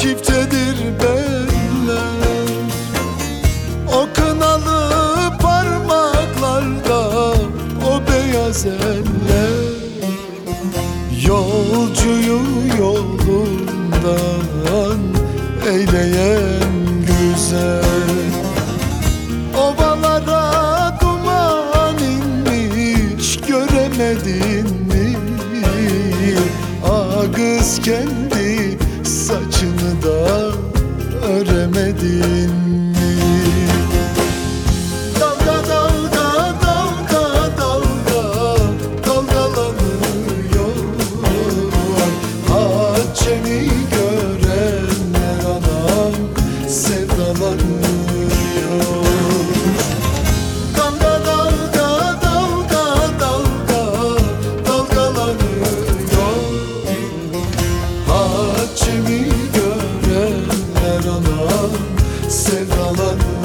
çiftedir beller. O kınalı parmaklarda o beyaz eller. Yolcuyu yolundan eyleyen güzel. Ovalara duman inmiş, göremedin mi? Ah kız, kendi saçını da öremedin mi? Dalga dalga dalga dalga dalgalanıyor. Haçemi görenler anam sevdalanıyor. Dalga dalga dalga dalga dalgalanıyor. Haçemi görenler anam sevdalanıyor.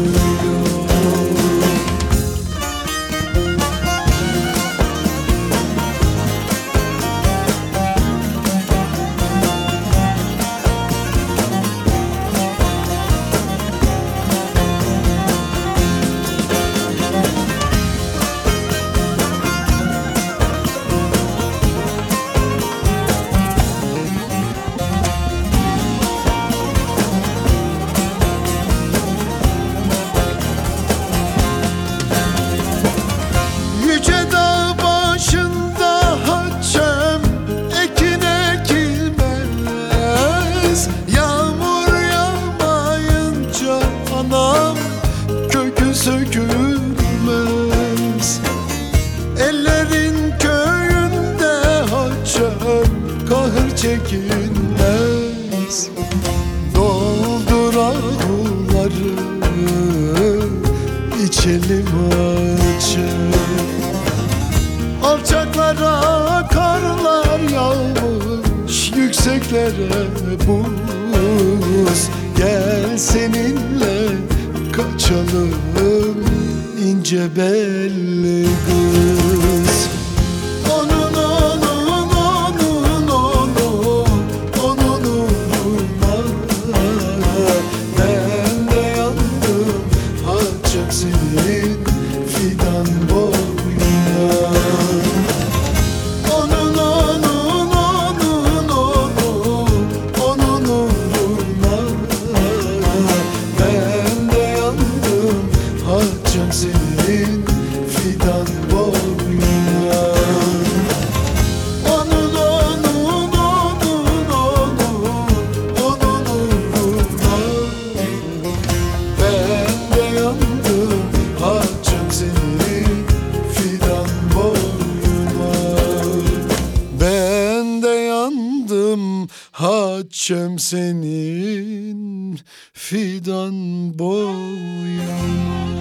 Yüce dağ başında haçem ekin ekilmez. Yağmur yağmayınca anam kökü sökülmez. Ellerin köyünde haçem kahır çekilmez. Doldur ağları içelim haçem. Alçaklara karlar yağmış, yükseklere buz. Gel seninle kaçalım ince belli kız. Onun uğruna ben de yandım haçem senin fidan boyuna. Onun uğruna ben de yandım haçem senin fidan boyuna. Onun uğruna ben de yandım haçem senin fidan boyuna. Ben de yandım haçem senin fidan boyuna.